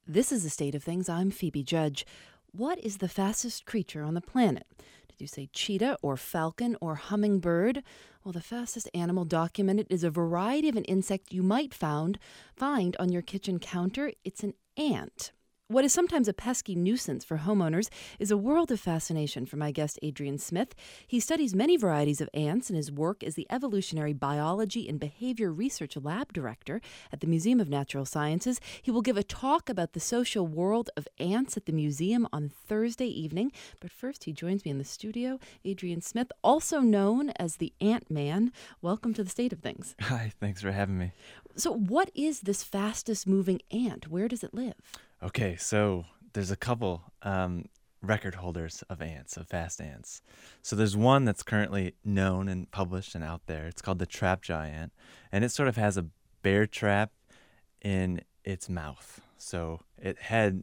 This is the state of things. I'm Phoebe Judge. What is the fastest creature on the planet? Did you say cheetah or falcon or hummingbird? Well, the fastest animal documented is a variety of an insect you might find on your kitchen counter. It's an ant. What is sometimes a pesky nuisance for homeowners is a world of fascination for my guest, Adrian Smith. He studies many varieties of ants, and his work is the Evolutionary Biology and Behavior Research Lab Director at the Museum of Natural Sciences. He will give a talk about the social world of ants at the museum on Thursday evening. But first, he joins me in the studio, Adrian Smith, also known as the Ant Man. Welcome to the State of Things. Hi, thanks for having me. So what is this fastest moving ant? Where does it live? Okay, so there's a couple record holders of ants, of fast ants. So there's one that's currently known and published and out there. It's called the trapjaw ant, and it sort of has a bear trap in its mouth. So its head,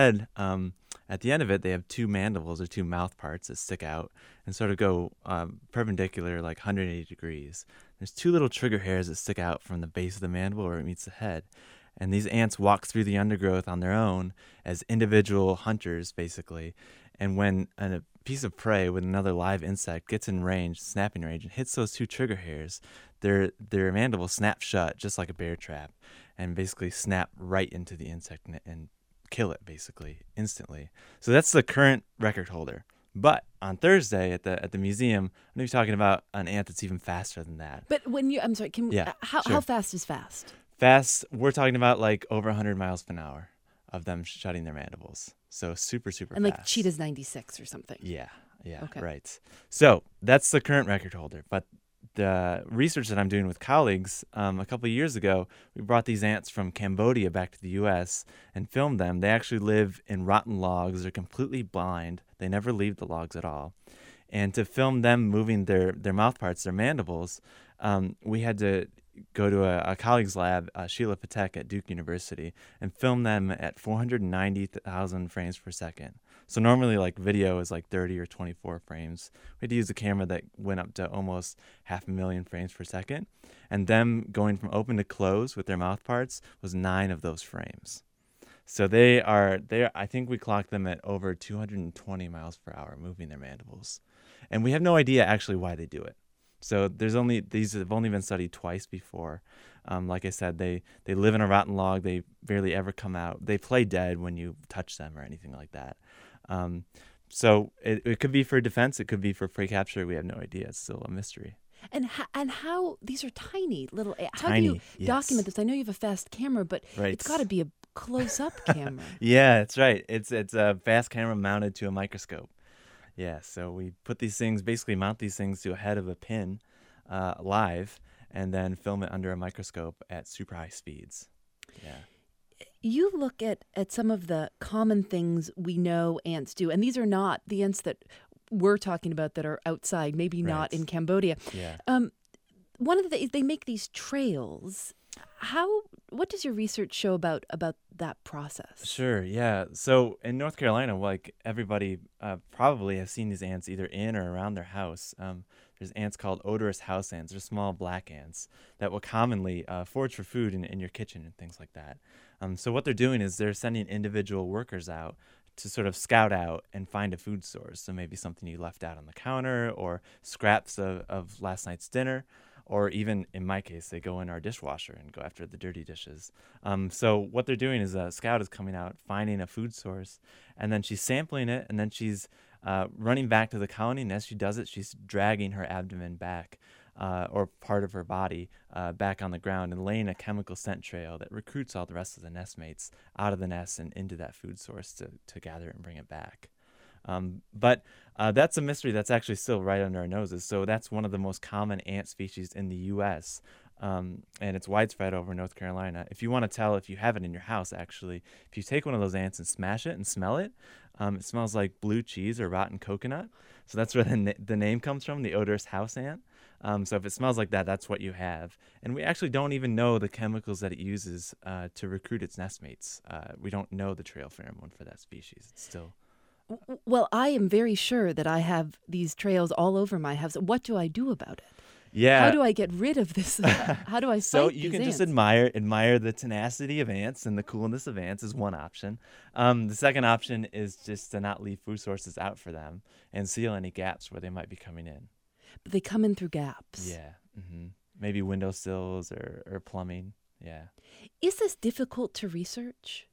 at the end of it, they have two mandibles or two mouth parts that stick out and sort of go perpendicular, like 180 degrees. There's two little trigger hairs that stick out from the base of the mandible where it meets the head. And these ants walk through the undergrowth on their own as individual hunters, basically. And when a piece of prey with another live insect gets in range, snapping range, and hits those two trigger hairs, their mandibles snap shut, just like a bear trap, and basically snap right into the insect and kill it, basically, instantly. So that's the current record holder. But on Thursday at the museum, I'm going to be talking about an ant that's even faster than that. But I'm sorry, how fast is fast? Fast, we're talking about like over 100 miles per hour of them shutting their mandibles. So super, super and fast. And like cheetah's 96 or something. Yeah, okay. Right. So that's the current record holder. But the research that I'm doing with colleagues, a couple of years ago, we brought these ants from Cambodia back to the U.S. and filmed them. They actually live in rotten logs. They're completely blind. They never leave the logs at all. And to film them moving their mouth parts, their mandibles, we had to go to a colleague's lab, Sheila Patek at Duke University, and film them at 490,000 frames per second. So normally, like, video is like 30 or 24 frames. We had to use a camera that went up to almost 500,000 frames per second. And them going from open to close with their mouth parts was 9 of those frames. So they are, I think we clocked them at over 220 miles per hour moving their mandibles. And we have no idea actually why they do it. So these have only been studied twice before. Like I said, they live in a rotten log. They barely ever come out. They play dead when you touch them or anything like that. So it could be for defense. It could be for prey capture. We have no idea. It's still a mystery. And how these are tiny little. How tiny, do you document this? I know you have a fast camera, but It's got to be a close-up camera. Yeah, that's right. It's a fast camera mounted to a microscope. Yeah, so we basically mount these things to a head of a pin live, and then film it under a microscope at super high speeds. Yeah. You look at some of the common things we know ants do, and these are not the ants that we're talking about that are outside, maybe not in Cambodia. Yeah. One of the they make these trails. What does your research show about that process? Sure, yeah. So in North Carolina, like, everybody probably has seen these ants either in or around their house. There's ants called odorous house ants. They're small black ants that will commonly forage for food in your kitchen and things like that. So what they're doing is they're sending individual workers out to sort of scout out and find a food source. So maybe something you left out on the counter, or scraps of last night's dinner. Or even, in my case, they go in our dishwasher and go after the dirty dishes. So what they're doing is a scout is coming out, finding a food source, and then she's sampling it, and then she's running back to the colony. And as she does it, she's dragging her abdomen back, or part of her body back on the ground, and laying a chemical scent trail that recruits all the rest of the nestmates out of the nest and into that food source to gather it and bring it back. But that's a mystery that's actually still right under our noses. So that's one of the most common ant species in the U.S., and it's widespread over North Carolina. If you want to tell if you have it in your house, actually, if you take one of those ants and smash it and smell it, it smells like blue cheese or rotten coconut. So that's where the name comes from, the odorous house ant. So if it smells like that, that's what you have. And we actually don't even know the chemicals that it uses to recruit its nestmates. We don't know the trail pheromone for that species. It's still... Well, I am very sure that I have these trails all over my house. What do I do about it? How Yeah. do I get rid of this? How do I So fight you these can just ants? admire the tenacity of ants and the coolness of ants is one option. The second option is just to not leave food sources out for them and seal any gaps where they might be coming in. But they come in through gaps. Yeah. Maybe windowsills or plumbing. Yeah. Is this difficult to research?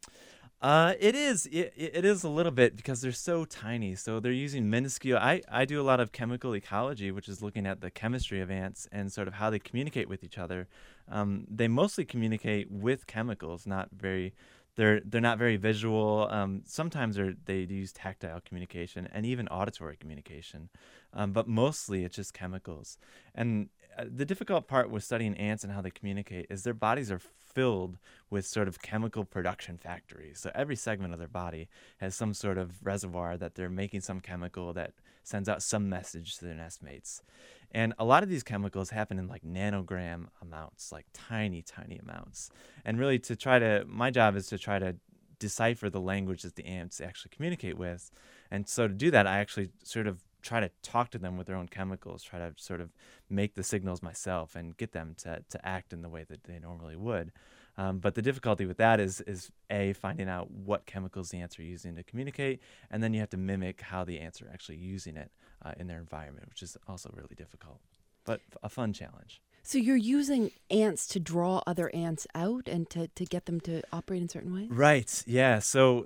It is. It is a little bit because they're so tiny. So they're using minuscule. I do a lot of chemical ecology, which is looking at the chemistry of ants and sort of how they communicate with each other. They mostly communicate with chemicals, not very. They're not very visual. Sometimes they use tactile communication and even auditory communication, but mostly it's just chemicals. And the difficult part with studying ants and how they communicate is their bodies are filled with sort of chemical production factories. So every segment of their body has some sort of reservoir that they're making some chemical that sends out some message to their nest mates. And a lot of these chemicals happen in like nanogram amounts, like tiny, tiny amounts. And really my job is to try to decipher the language that the ants actually communicate with. And so to do that, I actually sort of try to talk to them with their own chemicals, try to sort of make the signals myself and get them to act in the way that they normally would. But the difficulty with that is finding out what chemicals the ants are using to communicate, and then you have to mimic how the ants are actually using it in their environment, which is also really difficult, but a fun challenge. So you're using ants to draw other ants out and to get them to operate in certain ways? Right. Yeah. So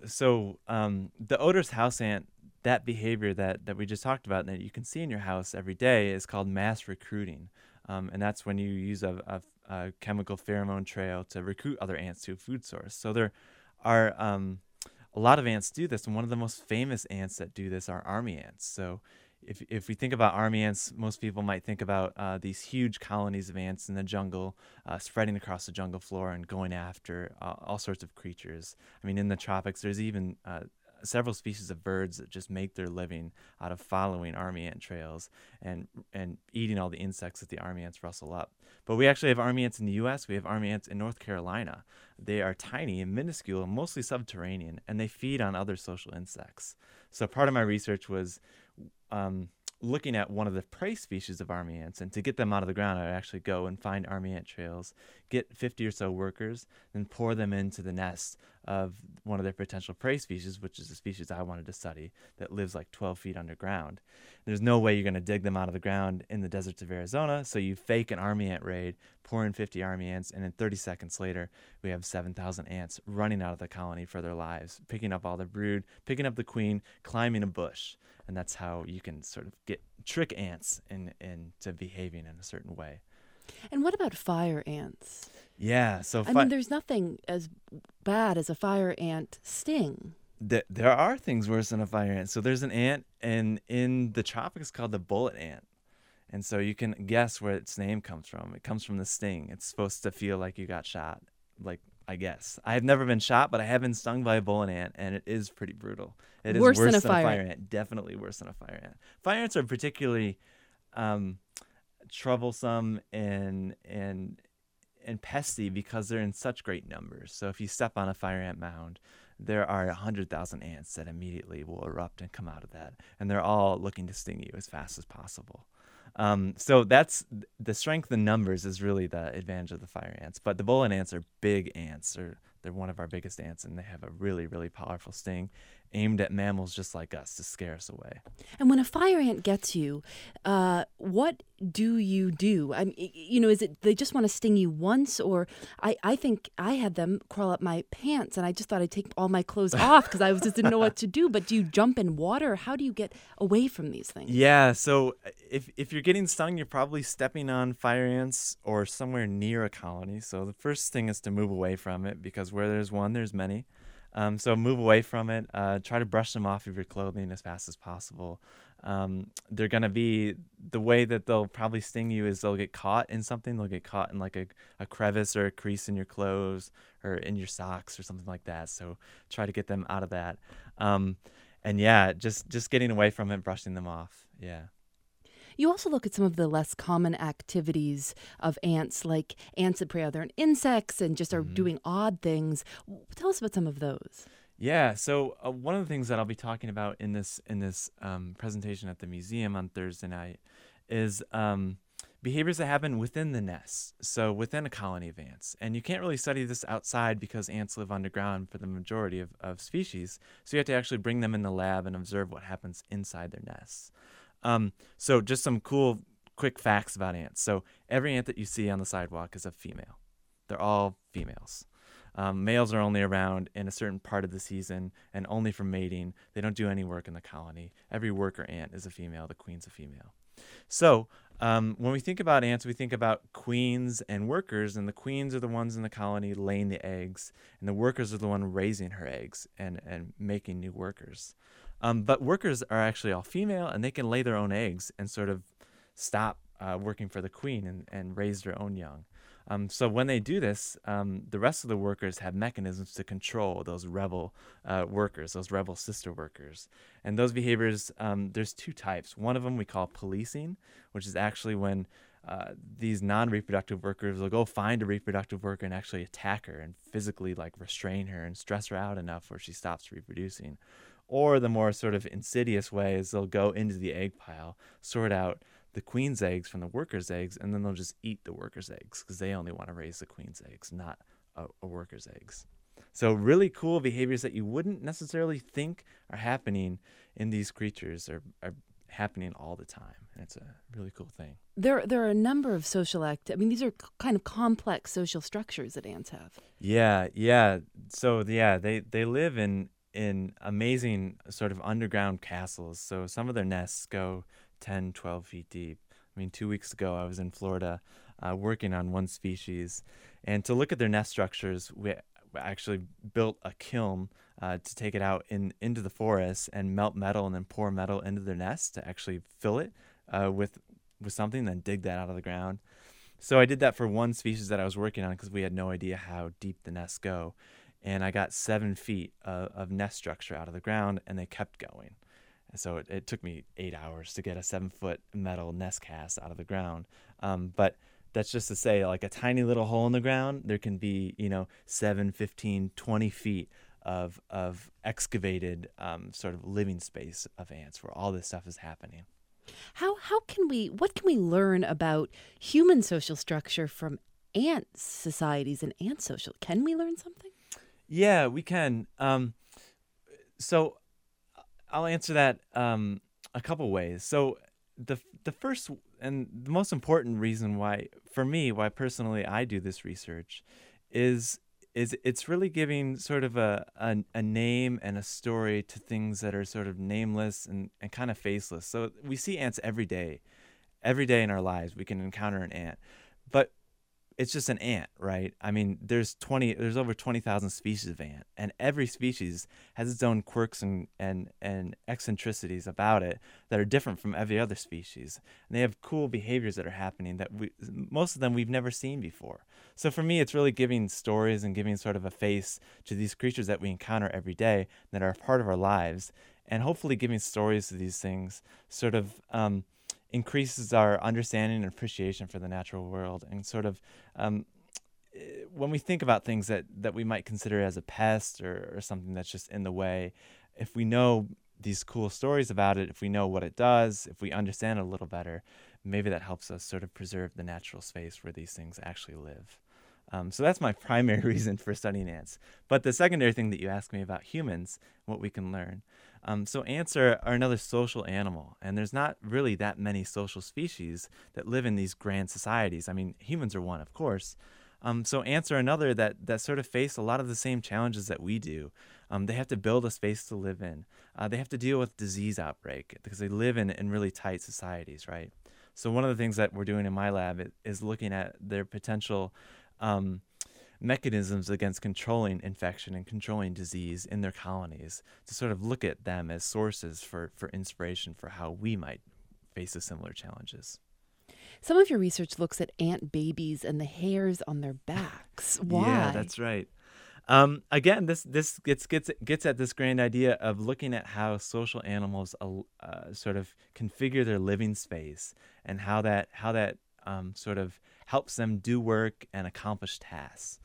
the odorous house ant, that behavior that we just talked about and that you can see in your house every day is called mass recruiting. And that's when you use a chemical pheromone trail to recruit other ants to a food source. So there are a lot of ants do this, and one of the most famous ants that do this are army ants. So if we think about army ants, most people might think about these huge colonies of ants in the jungle, spreading across the jungle floor and going after all sorts of creatures. I mean, in the tropics, there's even several species of birds that just make their living out of following army ant trails and eating all the insects that the army ants rustle up. But we actually have army ants in the U.S. We have army ants in North Carolina. They are tiny and minuscule, mostly subterranean, and they feed on other social insects. So part of my research was looking at one of the prey species of army ants, and to get them out of the ground, I would actually go and find army ant trails, get 50 or so workers, then pour them into the nest of one of their potential prey species, which is the species I wanted to study that lives like 12 feet underground. There's no way you're going to dig them out of the ground in the deserts of Arizona, so you fake an army ant raid, pour in 50 army ants, and then 30 seconds later, we have 7,000 ants running out of the colony for their lives, picking up all their brood, picking up the queen, climbing a bush. And that's how you can sort of trick ants into behaving in a certain way. And what about fire ants? Yeah, so I mean, there's nothing as bad as a fire ant sting. There are things worse than a fire ant. So there's an ant in the tropics called the bullet ant. And so you can guess where its name comes from. It comes from the sting. It's supposed to feel like you got shot, like, I guess. I have never been shot, but I have been stung by a bullet ant, and it is pretty brutal. It is Worse worse than a than fire a fire ant. Definitely worse than a fire ant. Fire ants are particularly troublesome and pesty because they're in such great numbers. So if you step on a fire ant mound, there are 100,000 ants that immediately will erupt and come out of that, and they're all looking to sting you as fast as possible. So that's the strength in numbers is really the advantage of the fire ants. But the bullet ants are big ants. They're one of our biggest ants, and they have a really, really powerful sting aimed at mammals just like us to scare us away. And when a fire ant gets you, what do you do? I mean, is it they just want to sting you once, or I think I had them crawl up my pants, and I just thought I'd take all my clothes off because I just didn't know what to do. But do you jump in water? How do you get away from these things? Yeah, so if you're getting stung, you're probably stepping on fire ants or somewhere near a colony. So the first thing is to move away from it because where there's one, there's many. So move away from it. Try to brush them off of your clothing as fast as possible. They're going to be, the way that they'll probably sting you is they'll get caught in something. They'll get caught in like a crevice or a crease in your clothes or in your socks or something like that. So try to get them out of that. And yeah, just getting away from it, brushing them off. Yeah. You also look at some of the less common activities of ants, like ants that prey on their insects and just are doing odd things. Tell us about some of those. Yeah, so one of the things that I'll be talking about in this presentation at the museum on Thursday night is behaviors that happen within the nest, so within a colony of ants. And you can't really study this outside because ants live underground for the majority of species. So you have to actually bring them in the lab and observe what happens inside their nests. So just some cool, quick facts about ants. So every ant that you see on the sidewalk is a female. They're all females. Males are only around in a certain part of the season and only for mating. They don't do any work in the colony. Every worker ant is a female. The queen's a female. So when we think about ants, we think about queens and workers, and the queens are the ones in the colony laying the eggs, and the workers are the one raising her eggs and making new workers. But workers are actually all female, and they can lay their own eggs and sort of stop working for the queen and raise their own young. So when they do this, the rest of the workers have mechanisms to control those rebel workers, those rebel sister workers. And those behaviors, there's two types. One of them we call policing, which is actually when these non-reproductive workers will go find a reproductive worker and actually attack her and physically like restrain her and stress her out enough where she stops reproducing. Or the more sort of insidious way is they'll go into the egg pile, sort out the queen's eggs from the worker's eggs, and then they'll just eat the worker's eggs because they only want to raise the queen's eggs, not a worker's eggs. So really cool behaviors that you wouldn't necessarily think are happening in these creatures are happening all the time, and it's a really cool thing. There are a number of social these are kind of complex social structures that ants have. Yeah. So they live in amazing sort of underground castles. So some of their nests go 10, 12 feet deep. I mean, 2 weeks ago, I was in Florida working on one species. And to look at their nest structures, we actually built a kiln to take it out into the forest and melt metal and then pour metal into their nest to actually fill it with something, then dig that out of the ground. So I did that for one species that I was working on because we had no idea how deep the nests go. And I got 7 feet of nest structure out of the ground, and they kept going. And so it took me 8 hours to get a 7-foot metal nest cast out of the ground. But that's just to say, like a tiny little hole in the ground, there can be, 7, 15, 20 feet of excavated sort of living space of ants where all this stuff is happening. What can we learn about human social structure from ant societies and ant social? Can we learn something? Yeah, we can. So I'll answer that a couple ways. So the first and the most important reason why personally I do this research is it's really giving sort of a name and a story to things that are sort of nameless and kind of faceless. So we see ants every day in our lives. We can encounter an ant, but it's just an ant, right? I mean, there's over 20,000 species of ant, and every species has its own quirks and eccentricities about it that are different from every other species. And they have cool behaviors that are happening that most of them we've never seen before. So for me, it's really giving stories and giving sort of a face to these creatures that we encounter every day that are a part of our lives, and hopefully giving stories to these things sort of increases our understanding and appreciation for the natural world. And sort of when we think about things that we might consider as a pest or something that's just in the way, if we know these cool stories about it, if we know what it does, if we understand it a little better, maybe that helps us sort of preserve the natural space where these things actually live. So that's my primary reason for studying ants. But the secondary thing that you asked me about humans, what we can learn. So ants are another social animal, and there's not really that many social species that live in these grand societies. I mean, humans are one, of course. So ants are another that sort of face a lot of the same challenges that we do. They have to build a space to live in. They have to deal with disease outbreak because they live in really tight societies, right? So one of the things that we're doing in my lab is looking at their potential mechanisms against controlling infection and controlling disease in their colonies, to sort of look at them as sources for inspiration for how we might face the similar challenges. Some of your research looks at ant babies and the hairs on their backs. Why? Yeah, that's right. Again, this gets at this grand idea of looking at how social animals sort of configure their living space and how that sort of helps them do work and accomplish tasks.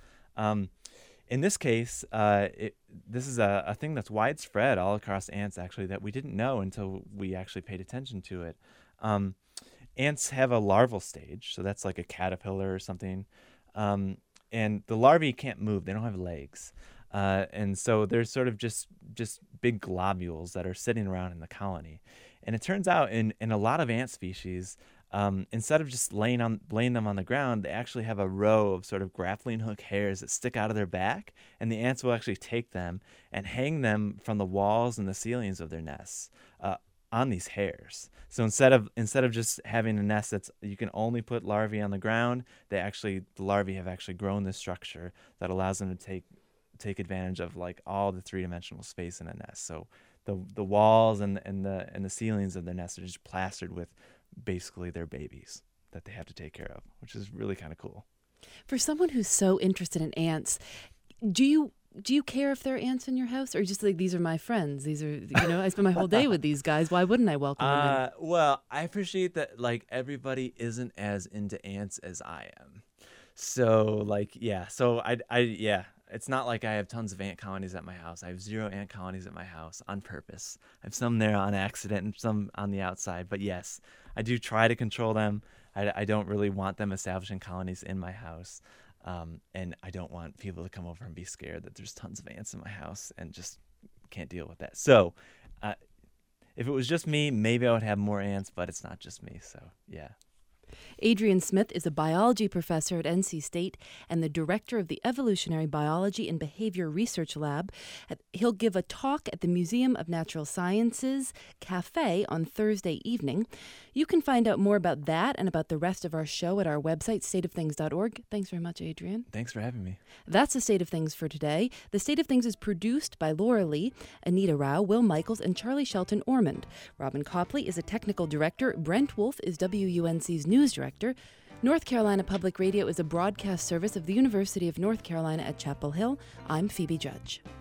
In this case, this is a thing that's widespread all across ants, actually, that we didn't know until we actually paid attention to it. ants have a larval stage, so that's like a caterpillar or something. Um, and the larvae can't move; they don't have legs, and so they're sort of just big globules that are sitting around in the colony. And it turns out in a lot of ant species, instead of just laying them on the ground, they actually have a row of sort of grappling hook hairs that stick out of their back, and the ants will actually take them and hang them from the walls and the ceilings of their nests on these hairs. So instead of just having a nest that's you can only put larvae on the ground, the larvae have actually grown this structure that allows them to take advantage of like all the three-dimensional space in a nest. So the walls and the ceilings of their nest are just plastered with basically their babies that they have to take care of, which is really kind of cool. For someone who's so interested in ants, do you care if there are ants in your house, or just like these are my friends? These are I spend my whole day with these guys. Why wouldn't I welcome them in? Well, I appreciate that like everybody isn't as into ants as I am. So like yeah, so I yeah, it's not like I have tons of ant colonies at my house. I have 0 ant colonies at my house on purpose. I have some there on accident and some on the outside. But yes, I do try to control them. I don't really want them establishing colonies in my house. And I don't want people to come over and be scared that there's tons of ants in my house and just can't deal with that. So if it was just me, maybe I would have more ants, but it's not just me. So yeah. Adrian Smith is a biology professor at NC State and the director of the Evolutionary Biology and Behavior Research Lab. He'll give a talk at the Museum of Natural Sciences Cafe on Thursday evening. You can find out more about that and about the rest of our show at our website, stateofthings.org. Thanks very much, Adrian. Thanks for having me. That's the State of Things for today. The State of Things is produced by Laura Lee, Anita Rao, Will Michaels, and Charlie Shelton Ormond. Robin Copley is a technical director. Brent Wolf is WUNC's news director. North Carolina Public Radio is a broadcast service of the University of North Carolina at Chapel Hill. I'm Phoebe Judge.